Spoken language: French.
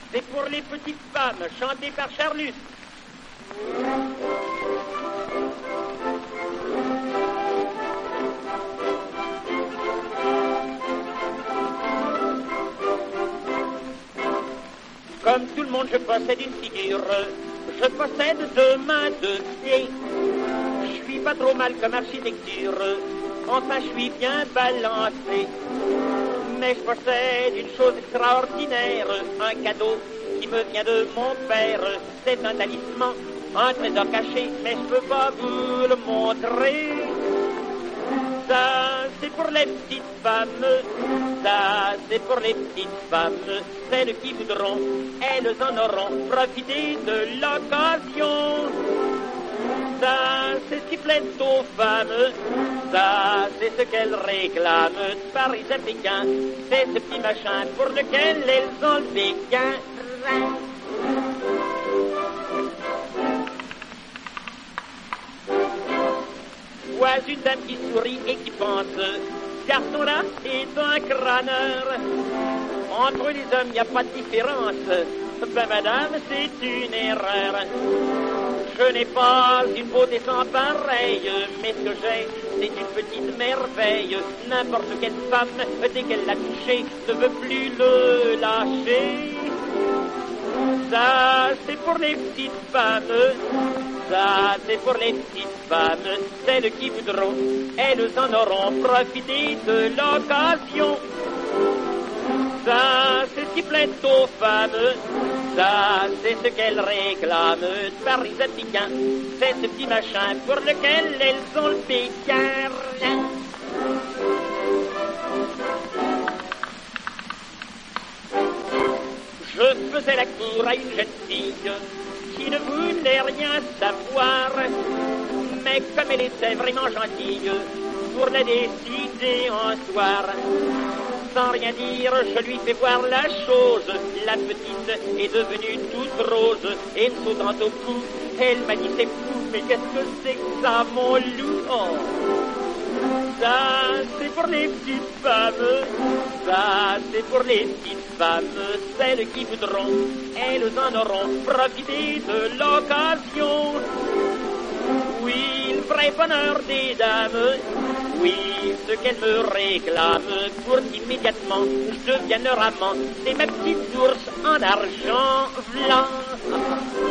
c'est pour les petites femmes, chantées par Charlus. Comme tout le monde, je possède une figure, je possède 2 mains, 2 pieds. Je suis pas trop mal comme architecture, enfin je suis bien balancé. Mais je possède une chose extraordinaire, un cadeau qui me vient de mon père. C'est un talisman, un trésor caché, mais je peux pas vous le montrer. Ça, c'est pour les petites femmes, ça, c'est pour les petites femmes, celles qui voudront, elles en auront profité de l'occasion. Ça, c'est ce qui plaît aux femmes, ça, c'est ce qu'elles réclament par les Africains, c'est ce petit machin pour lequel elles ont le béguin. Vois une dame qui sourit et qui pense, ce garçon-là est un crâneur. Entre les hommes, il n'y a pas de différence. Ben madame, c'est une erreur. Je n'ai pas une beauté sans pareille, mais ce que j'ai, c'est une petite merveille. N'importe quelle femme, dès qu'elle l'a touché, ne veut plus le lâcher. Ça, c'est pour les petites femmes, ça, c'est pour les petites femmes, celles qui voudront, elles en auront profité de l'occasion. Ça, c'est ce qui plaît aux femmes, ça, c'est ce qu'elles réclament par les Africains, c'est ce petit machin pour lequel elles ont le béguin. Je faisais la cour à une jeune fille qui ne voulait rien savoir, mais comme elle était vraiment gentille, pour la décider un soir, sans rien dire, je lui fais voir la chose. La petite est devenue toute rose, et me sautant au cou, elle m'a dit c'est fou, mais qu'est-ce que c'est que ça, mon loup? Oh. Ça, c'est pour les petites femmes, ça, c'est pour les petites femmes, celles qui voudront, elles en auront profité de l'occasion. Oui, le vrai bonheur des dames, oui, ce qu'elles me réclament, pour qu'immédiatement je devienne leur amant, c'est ma petite bourse en argent blanc.